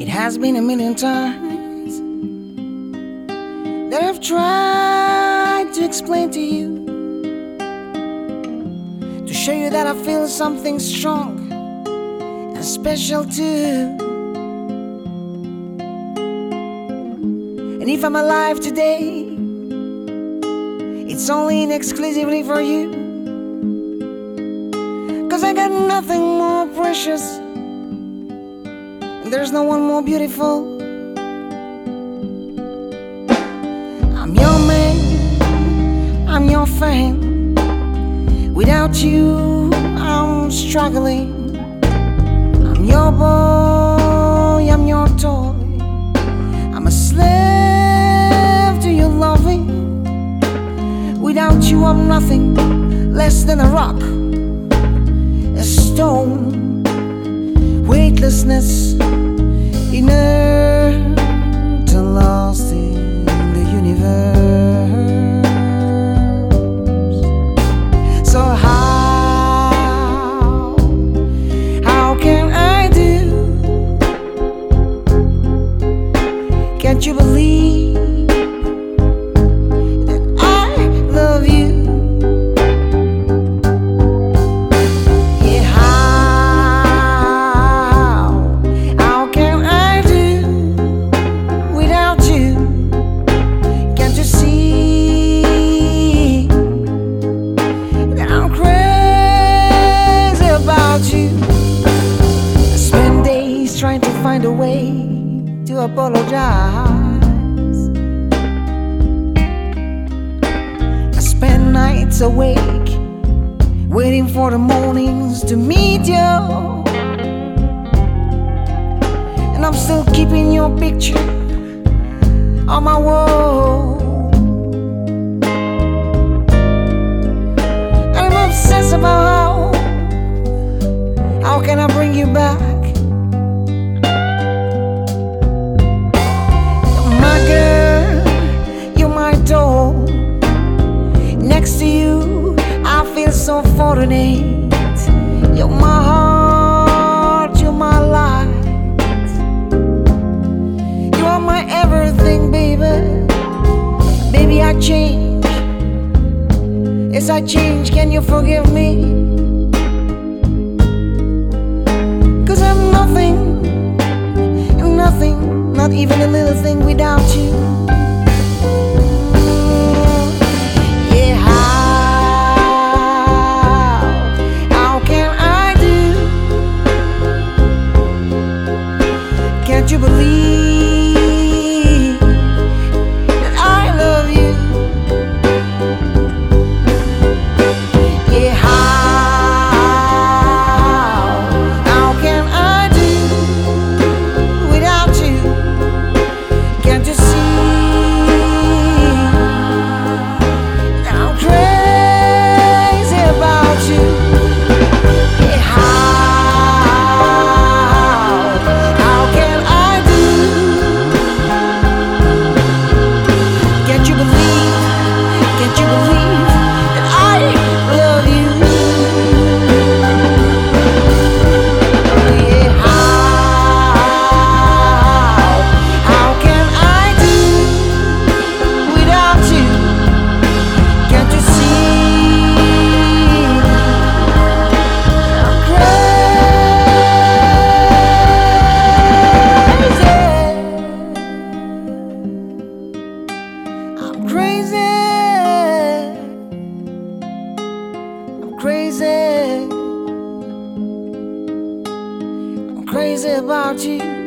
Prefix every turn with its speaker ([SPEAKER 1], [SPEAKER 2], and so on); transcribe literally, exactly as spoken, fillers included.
[SPEAKER 1] It has been a million times that I've tried to explain to you, to show you that I feel something strong and special too. And if I'm alive today, it's only and exclusively for you, 'cause I got nothing more precious, and there's no one more beautiful. I'm your man, I'm your fame. Without you, I'm struggling. I'm your boy, I'm your toy. I'm a slave to your loving. Without you, I'm nothing less than a rock, a stone, weightlessness, inert and lost in the universe. So how, how can I do? Can't you believe that I love you? Yeah, how, how can I do without you? Can't you see that I'm crazy about you? I spend days trying to find a way to apologize. I spend nights awake, waiting for the mornings to meet you. And I'm still keeping your picture on my wall. And I'm obsessed about how, how can I bring you back? Next to you, I feel so fortunate. You're my heart, you're my light. You are my everything, baby. Baby, I change. Yes, I change. Can you forgive me? 'Cause I'm nothing, nothing, not even a little thing without you. Can't you believe that I love you? Yeah, how, how can I do without you? Can't you see that I'm crazy about you? Yeah, how, crazy, I'm crazy about you.